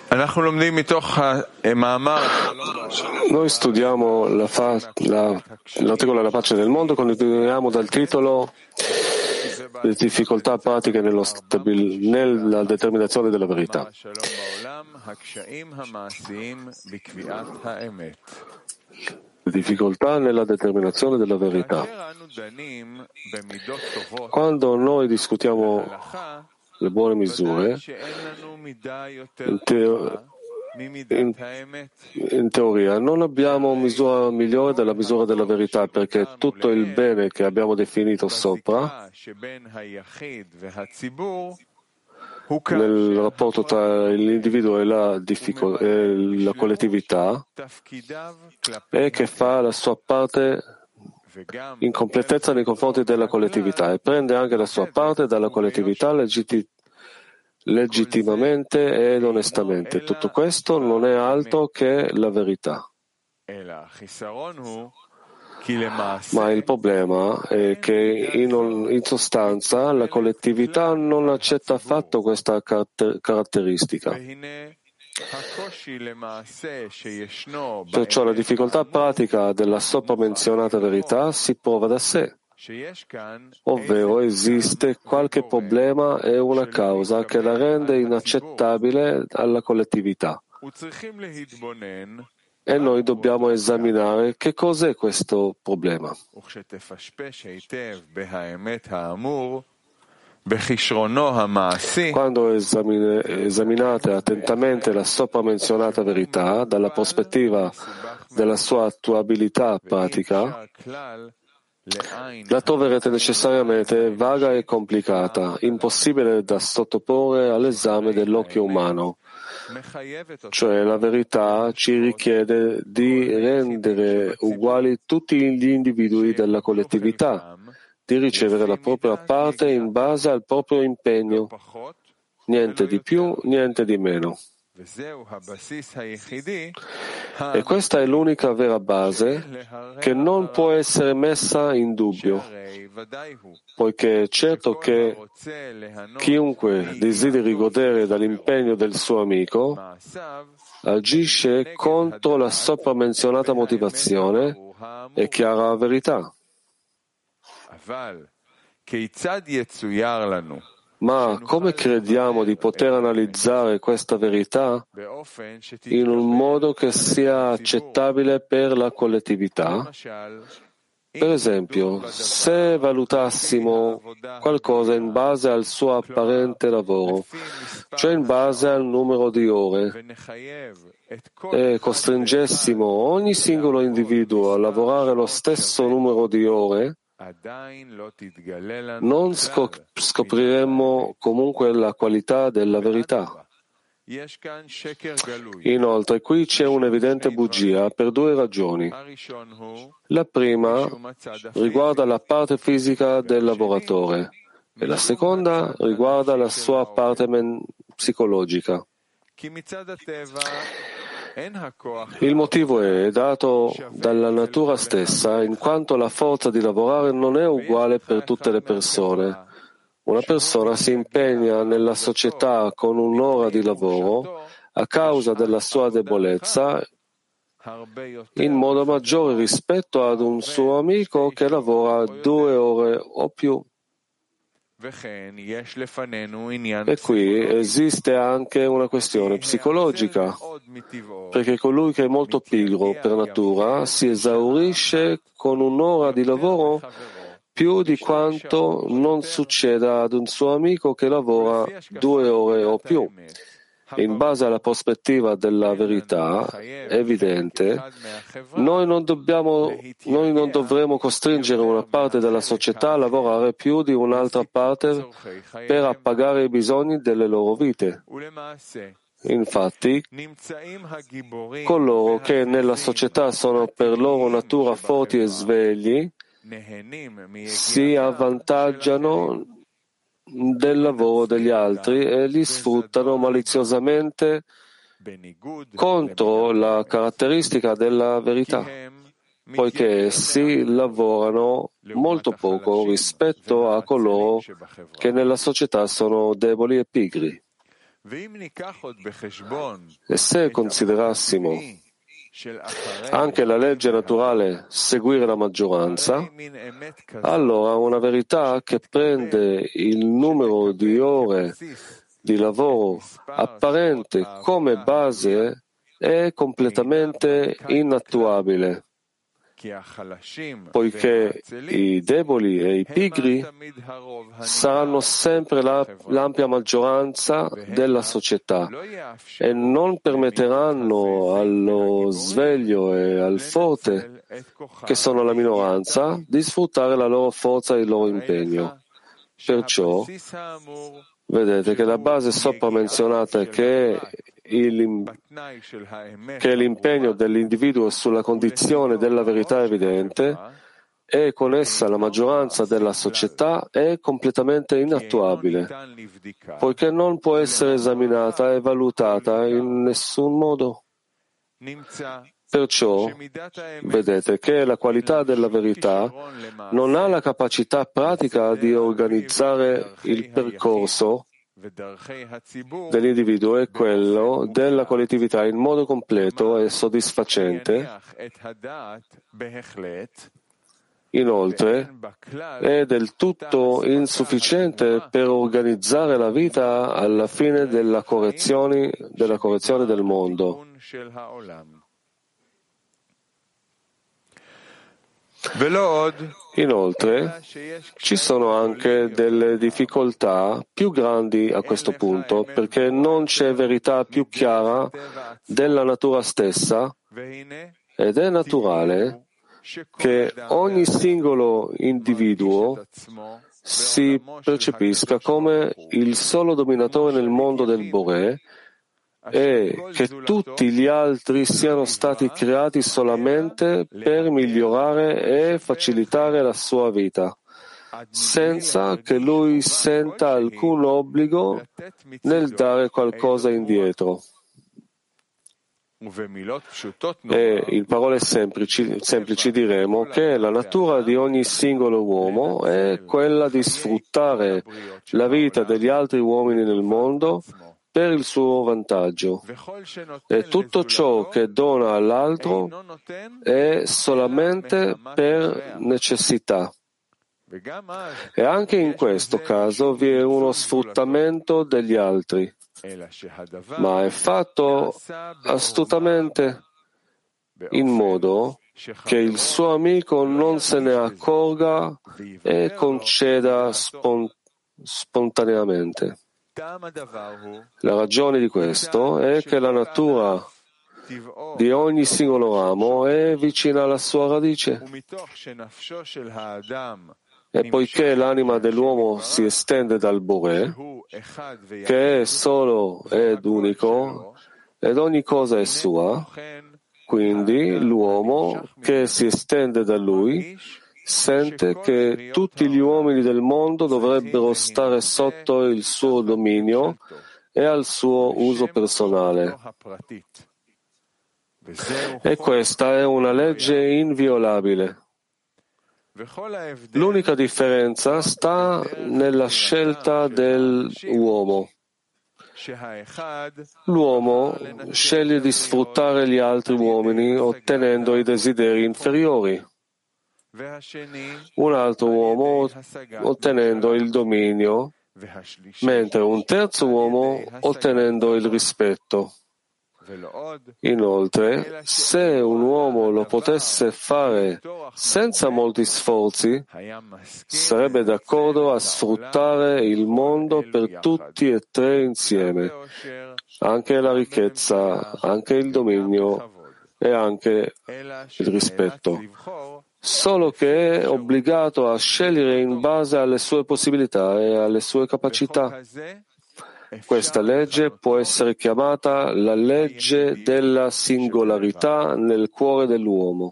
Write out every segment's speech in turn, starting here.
Noi studiamo l'articolo della pace nel mondo, continuiamo dal titolo Le difficoltà pratiche nella determinazione della verità. Le difficoltà nella determinazione della verità. Quando noi discutiamo le buone misure, in teoria non abbiamo misura migliore della misura della verità, perché tutto il bene che abbiamo definito sopra nel rapporto tra l'individuo e la collettività è che fa la sua parte in completezza nei confronti della collettività e prende anche la sua parte dalla collettività legittimamente ed onestamente. Tutto questo non è altro che la verità. Ma il problema è che in sostanza la collettività non accetta affatto questa caratteristica. Perciò la difficoltà pratica della sopra menzionata verità si prova da sé, ovvero esiste qualche problema e una causa che la rende inaccettabile alla collettività. E noi dobbiamo esaminare che cos'è questo problema. Quando esaminate attentamente la sopra menzionata verità dalla prospettiva della sua attuabilità pratica, la troverete necessariamente vaga e complicata, impossibile da sottoporre all'esame dell'occhio umano. Cioè la verità ci richiede di rendere uguali tutti gli individui della collettività, di ricevere la propria parte in base al proprio impegno, niente di più, niente di meno. E questa è l'unica vera base che non può essere messa in dubbio, poiché è certo che chiunque desideri godere dall'impegno del suo amico agisce contro la sopra menzionata motivazione e chiara verità. Ma come crediamo di poter analizzare questa verità in un modo che sia accettabile per la collettività? Per esempio, se valutassimo qualcosa in base al suo apparente lavoro, cioè in base al numero di ore, e costringessimo ogni singolo individuo a lavorare lo stesso numero di ore, non scopriremmo comunque la qualità della verità. Inoltre, qui c'è un'evidente bugia per due ragioni. La prima riguarda la parte fisica del lavoratore e la seconda riguarda la sua parte psicologica. Il motivo è dato dalla natura stessa, in quanto la forza di lavorare non è uguale per tutte le persone. Una persona si impegna nella società con un'ora di lavoro a causa della sua debolezza in modo maggiore rispetto ad un suo amico che lavora 2 ore o più. E qui esiste anche una questione psicologica, perché colui che è molto pigro per natura si esaurisce con un'ora di lavoro più di quanto non succeda ad un suo amico che lavora 2 ore o più. In base alla prospettiva della verità, è evidente, noi non dovremo costringere una parte della società a lavorare più di un'altra parte per appagare i bisogni delle loro vite. Infatti, coloro che nella società sono per loro natura forti e svegli si avvantaggiano del lavoro degli altri e li sfruttano maliziosamente contro la caratteristica della verità, poiché essi lavorano molto poco rispetto a coloro che nella società sono deboli e pigri. E se considerassimo anche la legge naturale seguire la maggioranza, allora una verità che prende il numero di ore di lavoro apparente come base è completamente inattuabile, poiché i deboli e i pigri saranno sempre l'ampia maggioranza della società e non permetteranno allo sveglio e al forte, che sono la minoranza, di sfruttare la loro forza e il loro impegno. Perciò vedete che la base sopra menzionata che l'impegno dell'individuo sulla condizione della verità evidente e con essa la maggioranza della società è completamente inattuabile, poiché non può essere esaminata e valutata in nessun modo. Perciò vedete che la qualità della verità non ha la capacità pratica di organizzare il percorso dell'individuo e quello della collettività in modo completo e soddisfacente. Inoltre, è del tutto insufficiente per organizzare la vita alla fine della correzione del mondo. Inoltre, ci sono anche delle difficoltà più grandi a questo punto, perché non c'è verità più chiara della natura stessa, ed è naturale che ogni singolo individuo si percepisca come il solo dominatore nel mondo del Boré e che tutti gli altri siano stati creati solamente per migliorare e facilitare la sua vita, senza che lui senta alcun obbligo nel dare qualcosa indietro. E in parole semplici diremo che la natura di ogni singolo uomo è quella di sfruttare la vita degli altri uomini nel mondo per il suo vantaggio, e tutto ciò che dona all'altro è solamente per necessità. E anche in questo caso vi è uno sfruttamento degli altri, ma è fatto astutamente, in modo che il suo amico non se ne accorga e conceda spontaneamente. La ragione di questo è che la natura di ogni singolo ramo è vicina alla sua radice. E poiché l'anima dell'uomo si estende dal Boré, che è solo ed unico, ed ogni cosa è sua, quindi l'uomo che si estende da lui sente che tutti gli uomini del mondo dovrebbero stare sotto il suo dominio e al suo uso personale. E questa è una legge inviolabile. L'unica differenza sta nella scelta dell'uomo. L'uomo sceglie di sfruttare gli altri uomini ottenendo i desideri inferiori. Un altro uomo ottenendo il dominio, mentre un terzo uomo ottenendo il rispetto. Inoltre, se un uomo lo potesse fare senza molti sforzi, sarebbe d'accordo a sfruttare il mondo per tutti e tre insieme, anche la ricchezza, anche il dominio e anche il rispetto, solo che è obbligato a scegliere in base alle sue possibilità e alle sue capacità. Questa legge può essere chiamata la legge della singolarità nel cuore dell'uomo.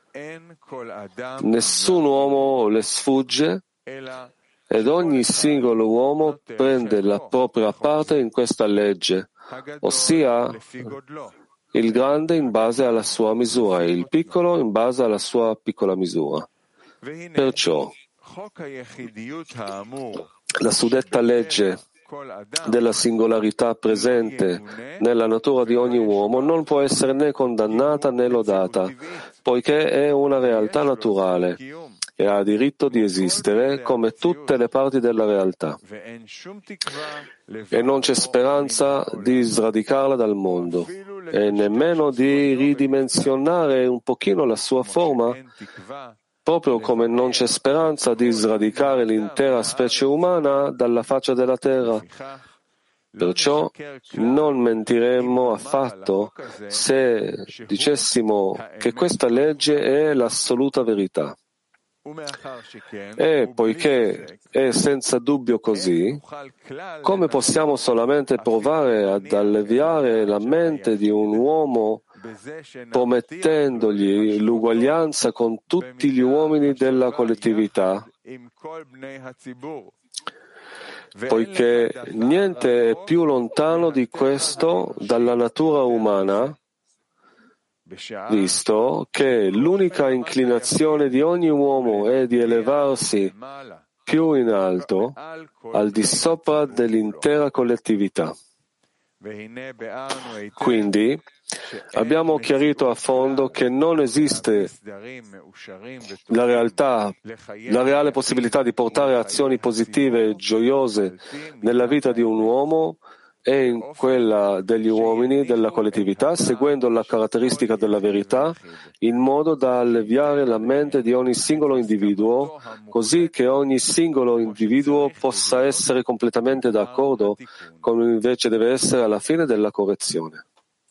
Nessun uomo le sfugge ed ogni singolo uomo prende la propria parte in questa legge, ossia il grande in base alla sua misura e il piccolo in base alla sua piccola misura. Perciò la suddetta legge della singolarità presente nella natura di ogni uomo non può essere né condannata né lodata, poiché è una realtà naturale e ha diritto di esistere come tutte le parti della realtà. E non c'è speranza di sradicarla dal mondo e nemmeno di ridimensionare un pochino la sua forma, proprio come non c'è speranza di sradicare l'intera specie umana dalla faccia della terra. Perciò non mentiremmo affatto se dicessimo che questa legge è l'assoluta verità. E poiché è senza dubbio così, come possiamo solamente provare ad alleviare la mente di un uomo promettendogli l'uguaglianza con tutti gli uomini della collettività? Poiché niente è più lontano di questo dalla natura umana, visto che l'unica inclinazione di ogni uomo è di elevarsi più in alto, al di sopra dell'intera collettività. Quindi abbiamo chiarito a fondo che non esiste la reale possibilità di portare azioni positive e gioiose nella vita di un uomo e in quella degli uomini della collettività, seguendo la caratteristica della verità, in modo da alleviare la mente di ogni singolo individuo, così che ogni singolo individuo possa essere completamente d'accordo, come invece deve essere alla fine della correzione.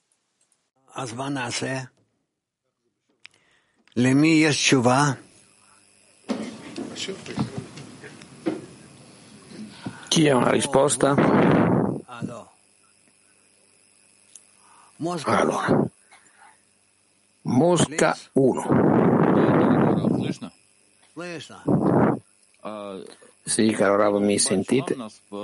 Chi ha una risposta? Allora, Mosca 1. Sì, caro Rav, mi sentite?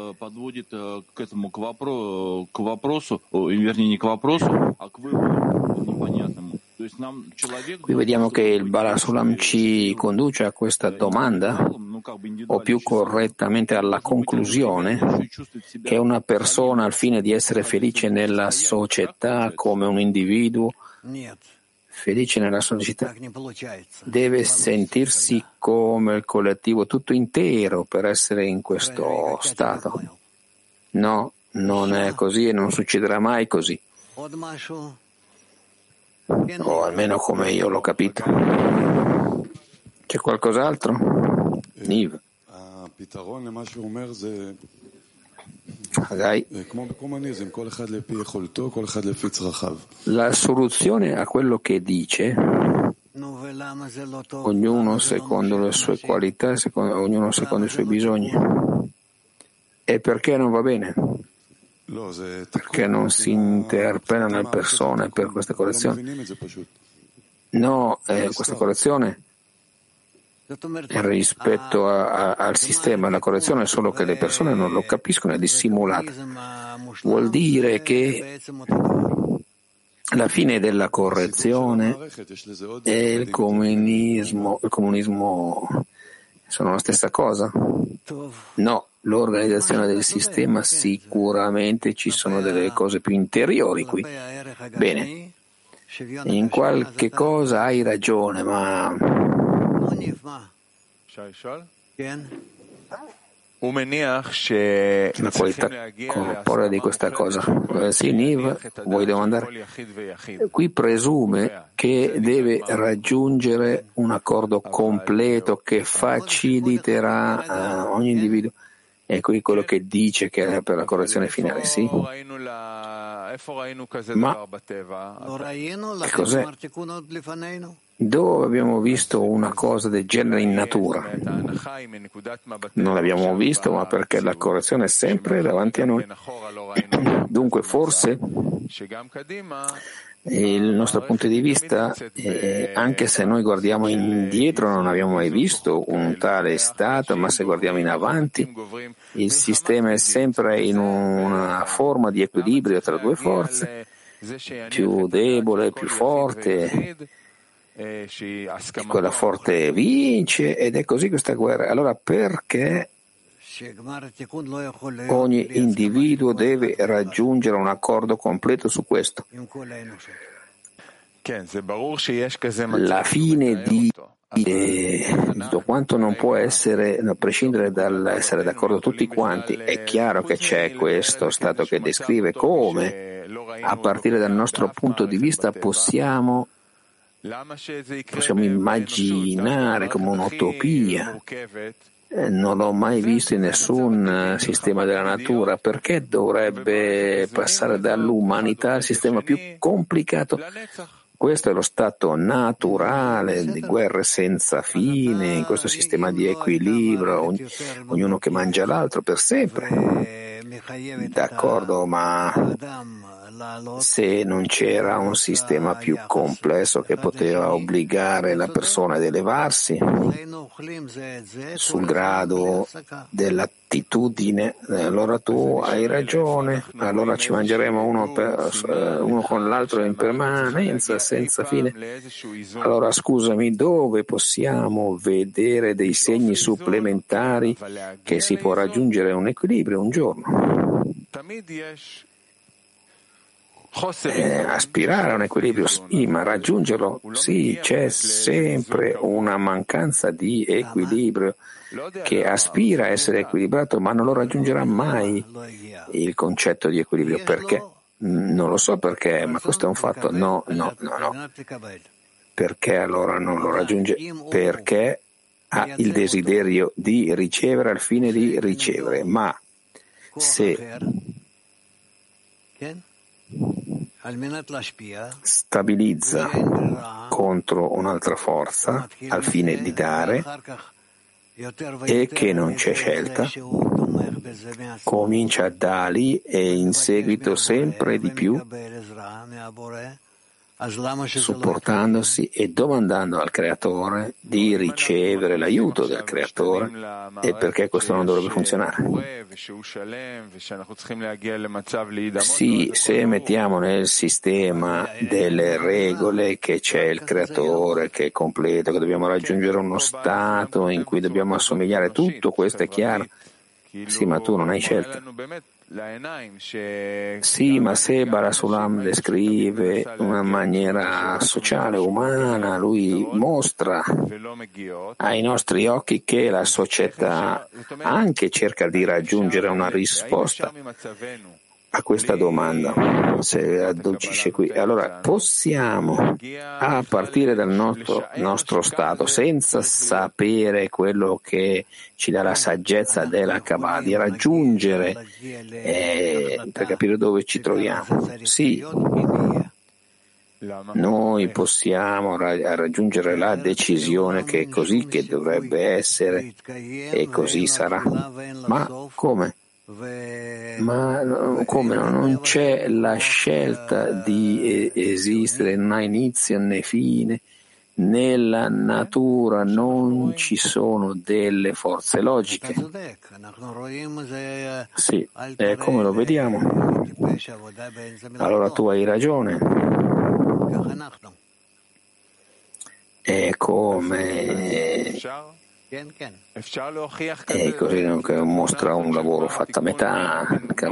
Qui vediamo che il Bala Sulam ci conduce a questa domanda, o più correttamente alla conclusione, che una persona, al fine di essere felice nella società come un individuo, felice nella società, deve sentirsi come il collettivo tutto intero per essere in questo stato. No, non è così e non succederà mai così. O almeno come io l'ho capito. C'è qualcos'altro? Niv. La soluzione a quello che dice, ognuno secondo le sue qualità, ognuno secondo i suoi bisogni, e perché non va bene? Perché non si interpellano le persone per questa correzione? No, questa correzione rispetto al sistema, la correzione è solo che le persone non lo capiscono, è dissimulata. Vuol dire che la fine della correzione e il comunismo sono la stessa cosa? No, l'organizzazione del sistema sicuramente ci sono delle cose più interiori qui. Bene, in qualche cosa hai ragione, ma la qualità corporea di questa cosa. Sì, Niv, vuoi domandare? Qui presume che deve raggiungere un accordo completo che faciliterà ogni individuo. E qui quello che dice che è per la correzione finale, sì? Ma che cos'è? Dove abbiamo visto una cosa del genere in natura? Non l'abbiamo visto, ma perché la correzione è sempre davanti a noi. Dunque, forse il nostro punto di vista, anche se noi guardiamo indietro non abbiamo mai visto un tale stato, ma se guardiamo in avanti, il sistema è sempre in una forma di equilibrio tra due forze, più debole e più forte. E quella forte vince, ed è così questa guerra. Allora perché Ogni individuo deve raggiungere un accordo completo su questo. La fine di tutto quanto non può essere, a prescindere dall'essere d'accordo tutti quanti. È chiaro che c'è questo stato che descrive come, a partire dal nostro punto di vista, possiamo immaginare come un'utopia. Non l'ho mai visto in nessun sistema della natura. Perché dovrebbe passare dall'umanità al sistema più complicato? Questo è lo stato naturale di guerre senza fine, in questo sistema di equilibrio, ognuno che mangia l'altro per sempre. D'accordo, ma se non c'era un sistema più complesso che poteva obbligare la persona ad elevarsi sul grado dell'attitudine, allora tu hai ragione, allora ci mangeremo uno con l'altro in permanenza, senza fine. Allora scusami, dove possiamo vedere dei segni supplementari che si può raggiungere un equilibrio un giorno? Aspirare a un equilibrio, sì, ma raggiungerlo, sì, c'è sempre una mancanza di equilibrio che aspira a essere equilibrato, ma non lo raggiungerà mai il concetto di equilibrio. Perché? Non lo so perché, ma questo è un fatto. No. Perché allora non lo raggiunge? Perché ha il desiderio di ricevere al fine di ricevere, ma se stabilizza contro un'altra forza al fine di dare e che non c'è scelta, comincia da lì e in seguito sempre di più, supportandosi e domandando al Creatore di ricevere l'aiuto del Creatore. E perché questo non dovrebbe funzionare? Sì, se mettiamo nel sistema delle regole che c'è il Creatore, che è completo, che dobbiamo raggiungere uno stato in cui dobbiamo assomigliare, tutto questo è chiaro. Sì, ma tu non hai scelta. Sì, ma se Barasulam descrive una maniera sociale, umana, lui mostra ai nostri occhi che la società anche cerca di raggiungere una risposta a questa domanda, se addolcisce qui. Allora possiamo, a partire dal nostro stato, senza sapere quello che ci dà la saggezza della Kabbalah, di raggiungere per capire dove ci troviamo. Sì, noi possiamo raggiungere la decisione che è così che dovrebbe essere e così sarà. Ma come? Ma come no? Non c'è la scelta di esistere, non ha inizio né fine. Nella natura non ci sono delle forze logiche. Sì, è come lo vediamo. Allora tu hai ragione. È come... E così mostra un lavoro fatto a metà.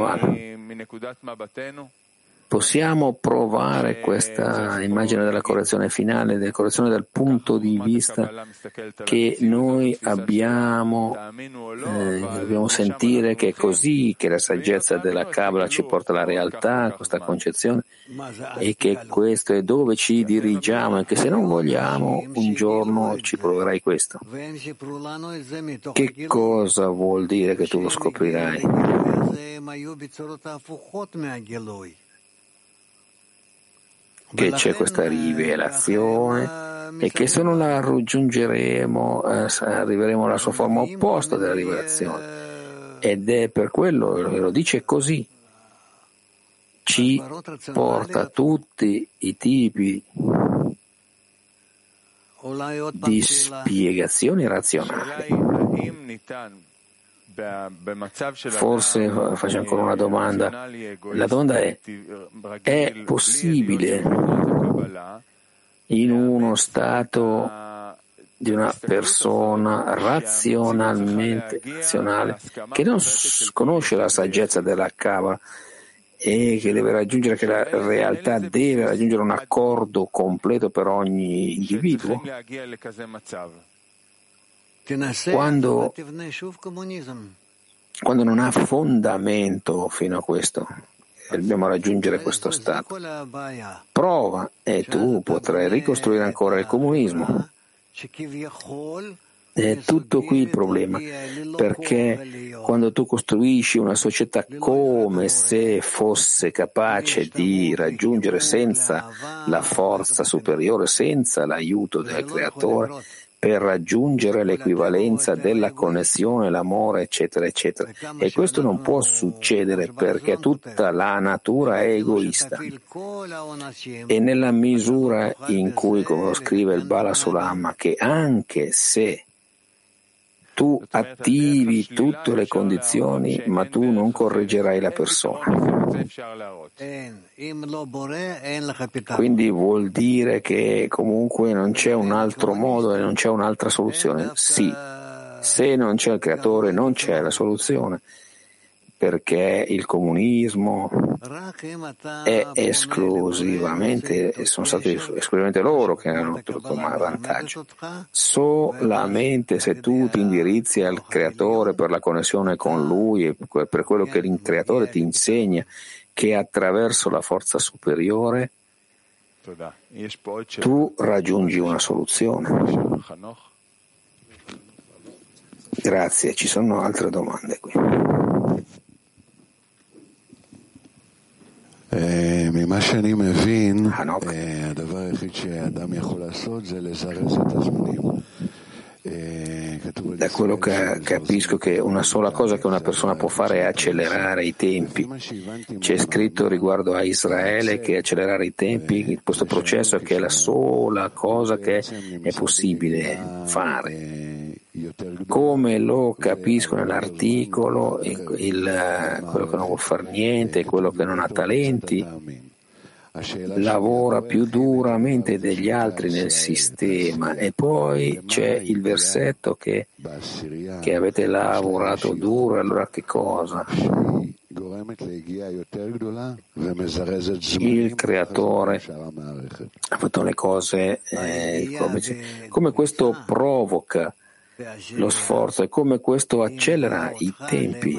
Possiamo provare questa immagine della correzione finale, della correzione dal punto di vista che noi dobbiamo sentire che è così che la saggezza della Kabbalah ci porta alla realtà, questa concezione, e che questo è dove ci dirigiamo e che se non vogliamo un giorno ci proverai questo. Che cosa vuol dire che tu lo scoprirai? Che c'è questa rivelazione e che se non la raggiungeremo arriveremo alla sua forma opposta della rivelazione, ed è per quello che lo dice così, ci porta tutti i tipi di spiegazioni razionali. Forse faccio ancora una domanda. La domanda è possibile in uno stato di una persona razionale che non conosce la saggezza della Kabbalah e che deve raggiungere, che la realtà deve raggiungere un accordo completo per ogni individuo. Quando non ha fondamento fino a questo, dobbiamo raggiungere questo stato. Prova e tu potrai ricostruire ancora il comunismo. È tutto qui il problema, perché quando tu costruisci una società come se fosse capace di raggiungere senza la forza superiore, senza l'aiuto del creatore, per raggiungere l'equivalenza della connessione, l'amore, eccetera, eccetera. E questo non può succedere perché tutta la natura è egoista. E nella misura in cui, come lo scrive il Bala Sulam, che anche se tu attivi tutte le condizioni, ma tu non correggerai la persona. Quindi vuol dire che comunque non c'è un altro modo e non c'è un'altra soluzione? Sì, se non c'è il creatore non c'è la soluzione, perché il comunismo è esclusivamente, sono stati esclusivamente loro che hanno ottenuto un vantaggio. Solamente se tu ti indirizzi al creatore per la connessione con lui e per quello che il creatore ti insegna, che attraverso la forza superiore tu raggiungi una soluzione. Grazie, ci sono altre domande qui. ממה שאני מבין, הדבר היחיד שאדם יכול לעשות זה לזרז את הזמנים. Da quello che capisco che una sola cosa che una persona può fare è accelerare i tempi. C'è scritto riguardo a Israele che accelerare i tempi, questo processo che è la sola cosa che è possibile fare. Come lo capisco nell'articolo, quello che non vuol fare niente, quello che non ha talenti, lavora più duramente degli altri nel sistema. E poi c'è il versetto che avete lavorato duro, allora che cosa? Il creatore ha fatto le cose come questo provoca lo sforzo e come questo accelera i tempi.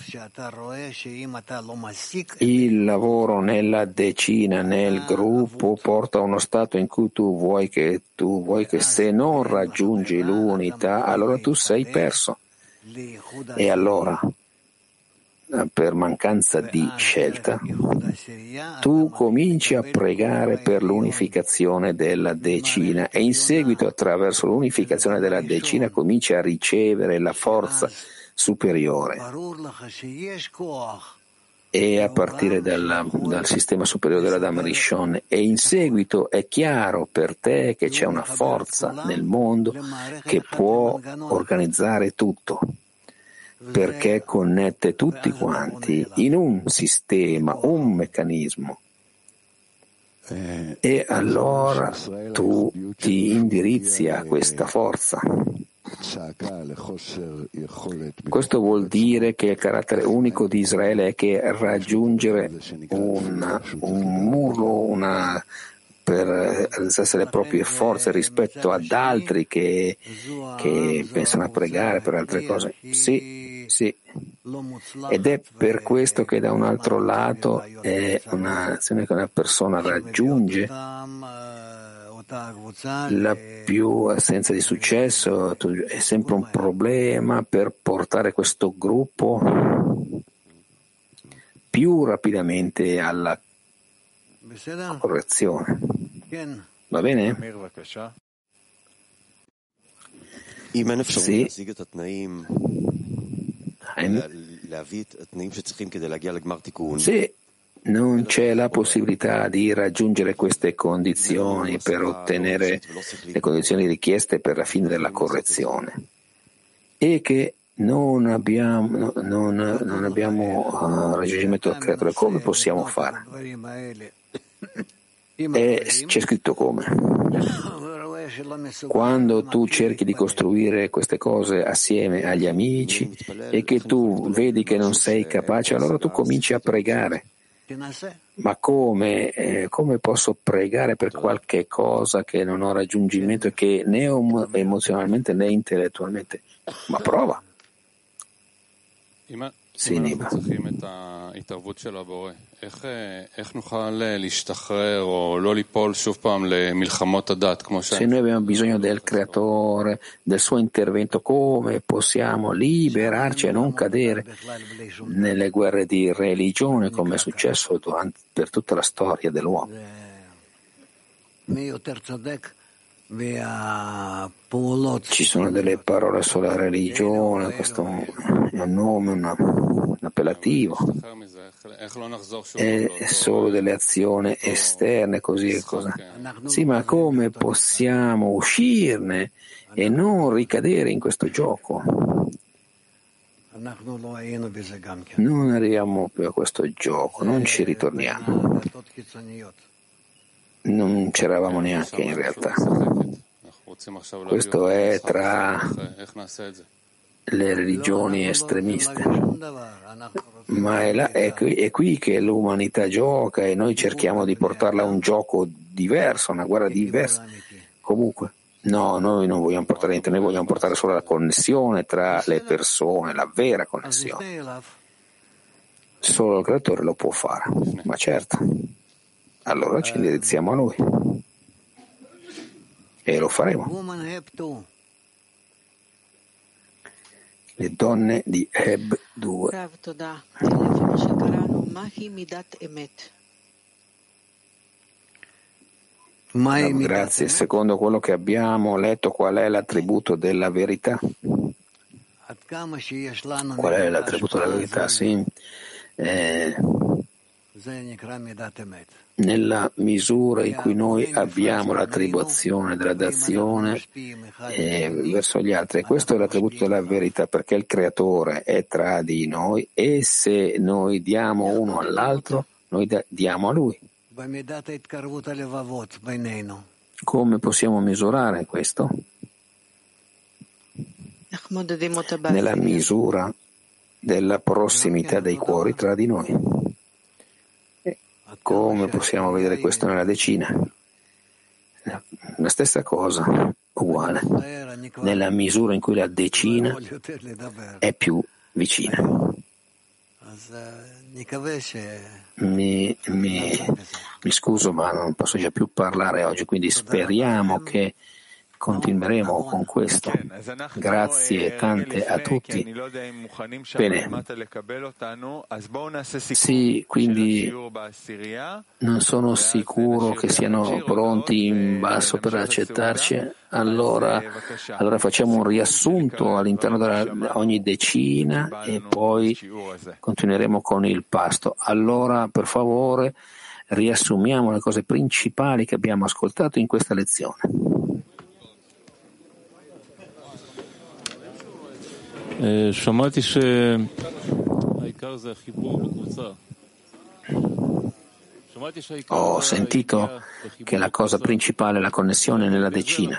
Il lavoro nella decina, nel gruppo, porta a uno stato in cui tu vuoi che se non raggiungi l'unità, allora tu sei perso. E allora, per mancanza di scelta, tu cominci a pregare per l'unificazione della decina e in seguito, attraverso l'unificazione della decina, cominci a ricevere la forza superiore. E a partire dal sistema superiore della Dhamma Rishon, e in seguito è chiaro per te che c'è una forza nel mondo che può organizzare tutto, perché connette tutti quanti in un sistema, un meccanismo. E allora tu ti indirizzi a questa forza. Questo vuol dire che il carattere unico di Israele è che raggiungere un muro, per realizzarsi le proprie forze rispetto ad altri che pensano a pregare per altre cose. Sì. Ed è per questo che da un altro lato è un'azione che una persona raggiunge la più assenza di successo, è sempre un problema per portare questo gruppo più rapidamente alla correzione. Va bene? Sì. Se non c'è la possibilità di raggiungere queste condizioni per ottenere le condizioni richieste per la fine della correzione e che non abbiamo raggiungimento del creatore, come possiamo fare? E c'è scritto come? Quando tu cerchi di costruire queste cose assieme agli amici e che tu vedi che non sei capace, allora tu cominci a pregare. Ma come posso pregare per qualche cosa che non ho raggiungimento, che né emozionalmente né intellettualmente? Ma prova. Sì, Niba. Se noi abbiamo bisogno del creatore, del suo intervento, come possiamo liberarci e non cadere nelle guerre di religione come è successo per tutta la storia dell'uomo? Ci sono delle parole sulla religione, questo è un nome, un appellativo, è solo delle azioni esterne, così e cosa. Sì, ma come possiamo uscirne e non ricadere in questo gioco? Non arriviamo più a questo gioco, non ci ritorniamo. Non c'eravamo neanche in realtà. Questo è tra le religioni estremiste, ma è qui che l'umanità gioca e noi cerchiamo di portarla a un gioco diverso, una guerra diversa. Comunque, no, noi non vogliamo portare niente, noi vogliamo portare solo la connessione tra le persone, la vera connessione. Solo il creatore lo può fare, ma certo. Allora ci indirizziamo a lui e lo faremo. Le donne di Heb 2. Grazie. Secondo quello che abbiamo letto, qual è l'attributo della verità? Qual è l'attributo della verità? Sì. Nella misura in cui noi abbiamo l'attribuzione della dazione verso gli altri, questo è l'attributo della verità, perché il creatore è tra di noi e se noi diamo uno all'altro, noi diamo a lui. Come possiamo misurare questo? Nella misura della prossimità dei cuori tra di noi. Come possiamo vedere questo nella decina? La stessa cosa, uguale, nella misura in cui la decina è più vicina. Mi scuso, ma non posso già più parlare oggi, quindi speriamo che continueremo con questo. Grazie tante a tutti. Bene. Sì, quindi non sono sicuro che siano pronti in basso per accettarci. Allora facciamo un riassunto all'interno di ogni decina e poi continueremo con il pasto. Allora, per favore, riassumiamo le cose principali che abbiamo ascoltato in questa lezione. Ho sentito che la cosa principale è la connessione nella decina.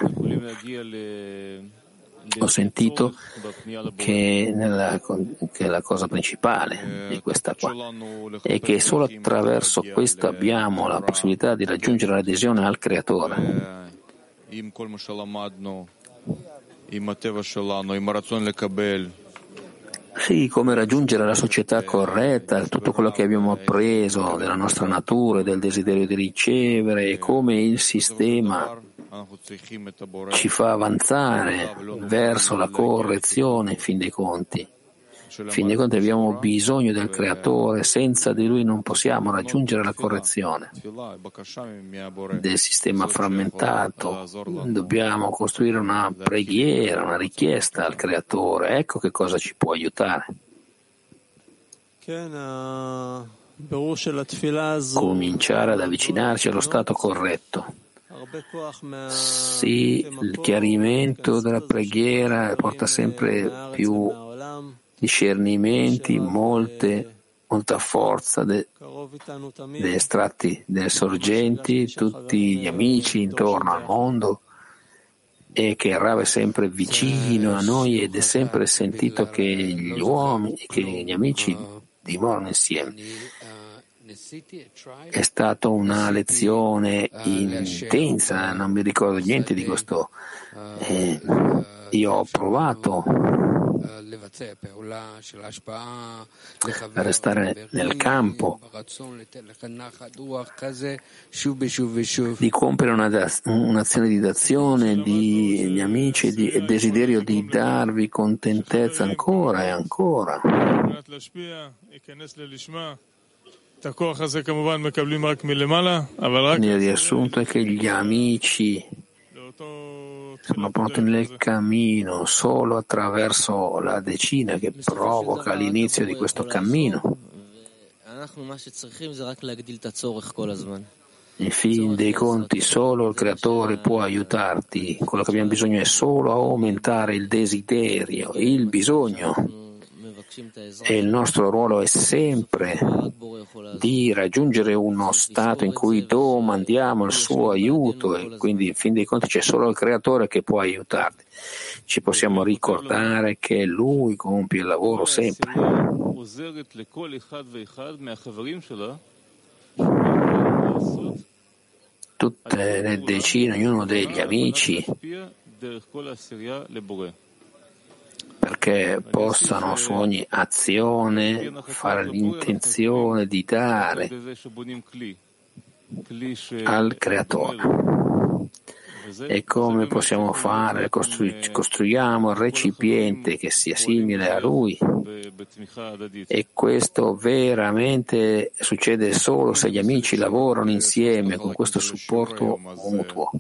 Ho sentito che la cosa principale è questa qua e che solo attraverso questo abbiamo la possibilità di raggiungere l'adesione al Creatore. Sì, come raggiungere la società corretta, tutto quello che abbiamo appreso della nostra natura, del desiderio di ricevere e come il sistema ci fa avanzare verso la correzione in fin dei conti. In fin dei conti abbiamo bisogno del Creatore, senza di Lui non possiamo raggiungere la correzione del sistema frammentato. Dobbiamo costruire una preghiera, una richiesta al Creatore. Ecco che cosa ci può aiutare. Cominciare ad avvicinarci allo stato corretto. Sì, il chiarimento della preghiera porta sempre più discernimenti, molta forza degli estratti, delle sorgenti, tutti gli amici intorno al mondo e che Rav è sempre vicino a noi ed è sempre sentito che gli uomini, che gli amici dimorano insieme. È stata una lezione intensa, non mi ricordo niente di questo. Io ho provato a restare nel campo, di compiere un'azione di dazione degli amici e il desiderio di darvi contentezza ancora e ancora. Il riassunto è che gli amici sono pronti nel cammino solo attraverso la decina che provoca l'inizio di questo cammino. In fin dei conti solo il Creatore può aiutarti, quello che abbiamo bisogno è solo aumentare il desiderio, il bisogno. E il nostro ruolo è sempre di raggiungere uno stato in cui domandiamo il suo aiuto e quindi in fin dei conti c'è solo il Creatore che può aiutarti. Ci possiamo ricordare che Lui compie il lavoro sempre. Tutte le decine, ognuno degli amici, perché possano su ogni azione fare l'intenzione di dare al Creatore. E come possiamo fare? Costruiamo il recipiente che sia simile a Lui. E questo veramente succede solo se gli amici lavorano insieme con questo supporto mutuo.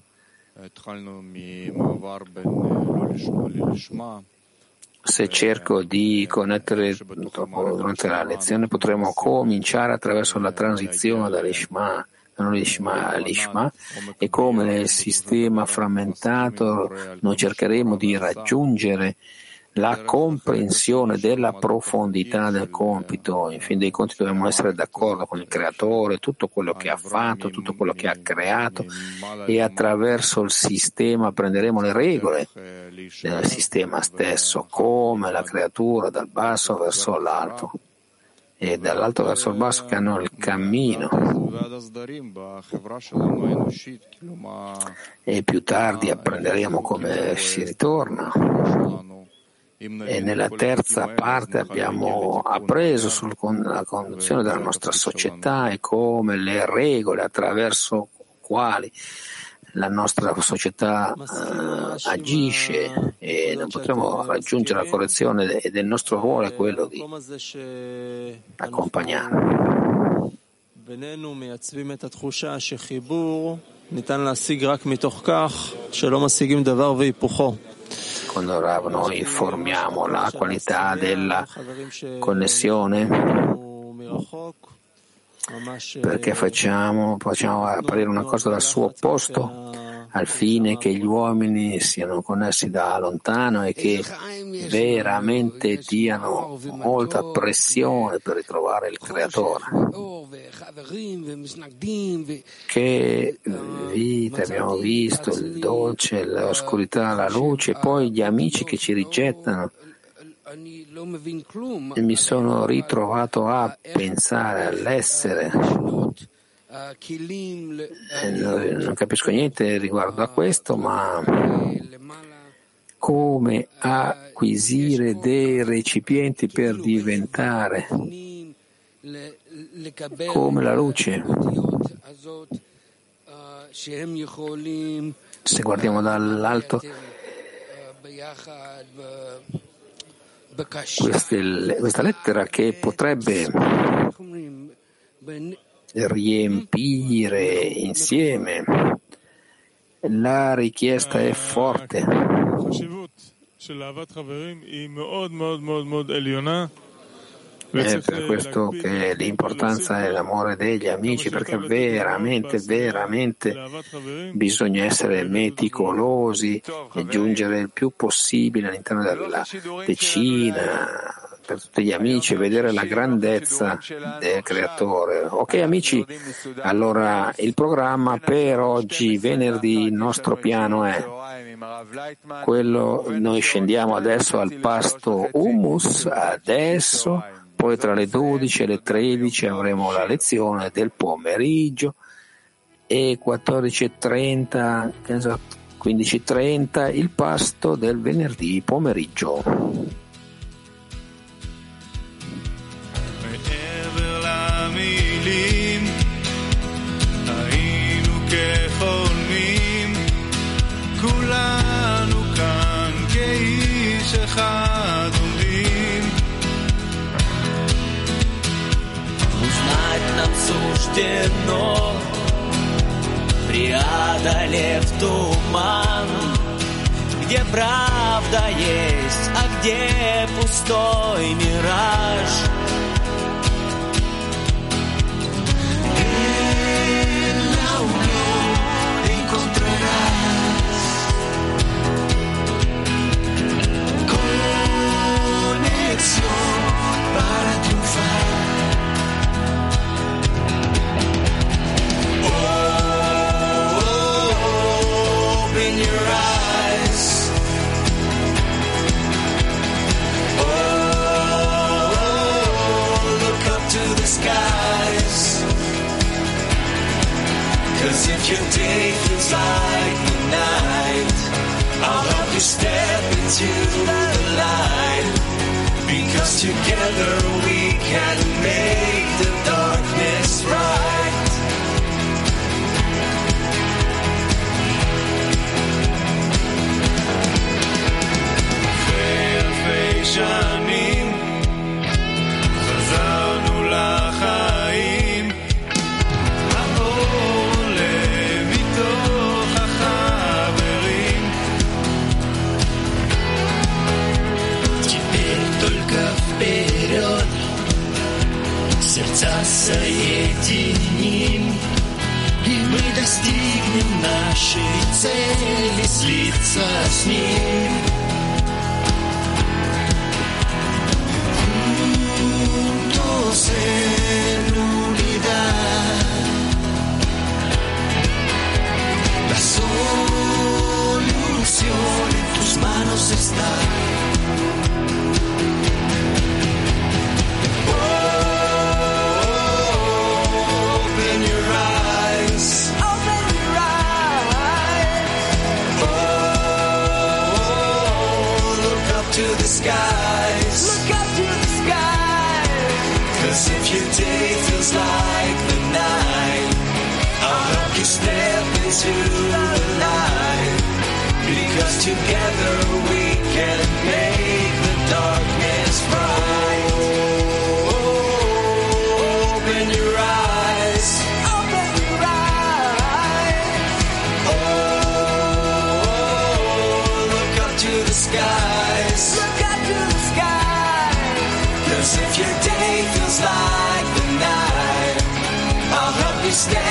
Se cerco di connettere durante la lezione potremo cominciare attraverso la transizione dall'Ishma all'Ishma e come nel sistema frammentato noi cercheremo di raggiungere la comprensione della profondità del compito. In fin dei conti dobbiamo essere d'accordo con il Creatore, tutto quello che ha fatto, tutto quello che ha creato e attraverso il sistema prenderemo le regole del sistema stesso, come la creatura dal basso verso l'alto e dall'alto verso il basso che hanno il cammino. E più tardi apprenderemo come si ritorna. E nella terza parte abbiamo appreso sulla conduzione della nostra società e come le regole attraverso quali la nostra società agisce e non potremo raggiungere la correzione ed il nostro ruolo è quello di accompagnare. Quando noi formiamo la qualità della connessione, perché facciamo apparire una cosa dal suo opposto, al fine che gli uomini siano connessi da lontano e che veramente diano molta pressione per ritrovare il Creatore. Che vita abbiamo visto, il dolce, l'oscurità, la luce, e poi gli amici che ci rigettano. E mi sono ritrovato a pensare all'essere. Non capisco niente riguardo a questo, ma come acquisire dei recipienti per diventare come la luce. Se guardiamo dall'alto, questa lettera che potrebbe riempire insieme, la richiesta è forte. È per questo che l'importanza è l'amore degli amici, perché veramente bisogna essere meticolosi e giungere il più possibile all'interno della decina per tutti gli amici e vedere la grandezza del Creatore. Ok amici, allora il programma per oggi, venerdì, il nostro piano è quello, noi scendiamo adesso al pasto hummus, adesso, poi tra le 12 e le 13 avremo la lezione del pomeriggio e 14:30, 15:30 il pasto del venerdì pomeriggio. Преодолев туман, где правда есть, а где пустой мираж. En la unión encontrarás conexión para triunfar. Open your eyes. Oh, look up to the skies. 'Cause if your day feels like the night, I'll help you step into the light. Because together we can make the darkness bright. שנים חזרנו לחיים, האור עולה מתוך החברים. Теперь только вперед, сердца соединим, и мы достигнем нашей цели, слиться с ним. En unidad, la solución en tus manos está. Open your eyes. Open your eyes. Oh, look up to the skies. Look up to the skies. 'Cause if your day feels like the night, I'll help you step into the light. Because together we can make the darkness bright. Open your eyes. Open your eyes. Oh, look up to the skies. Look up to the skies. 'Cause if your day feels like the night, I'll help you step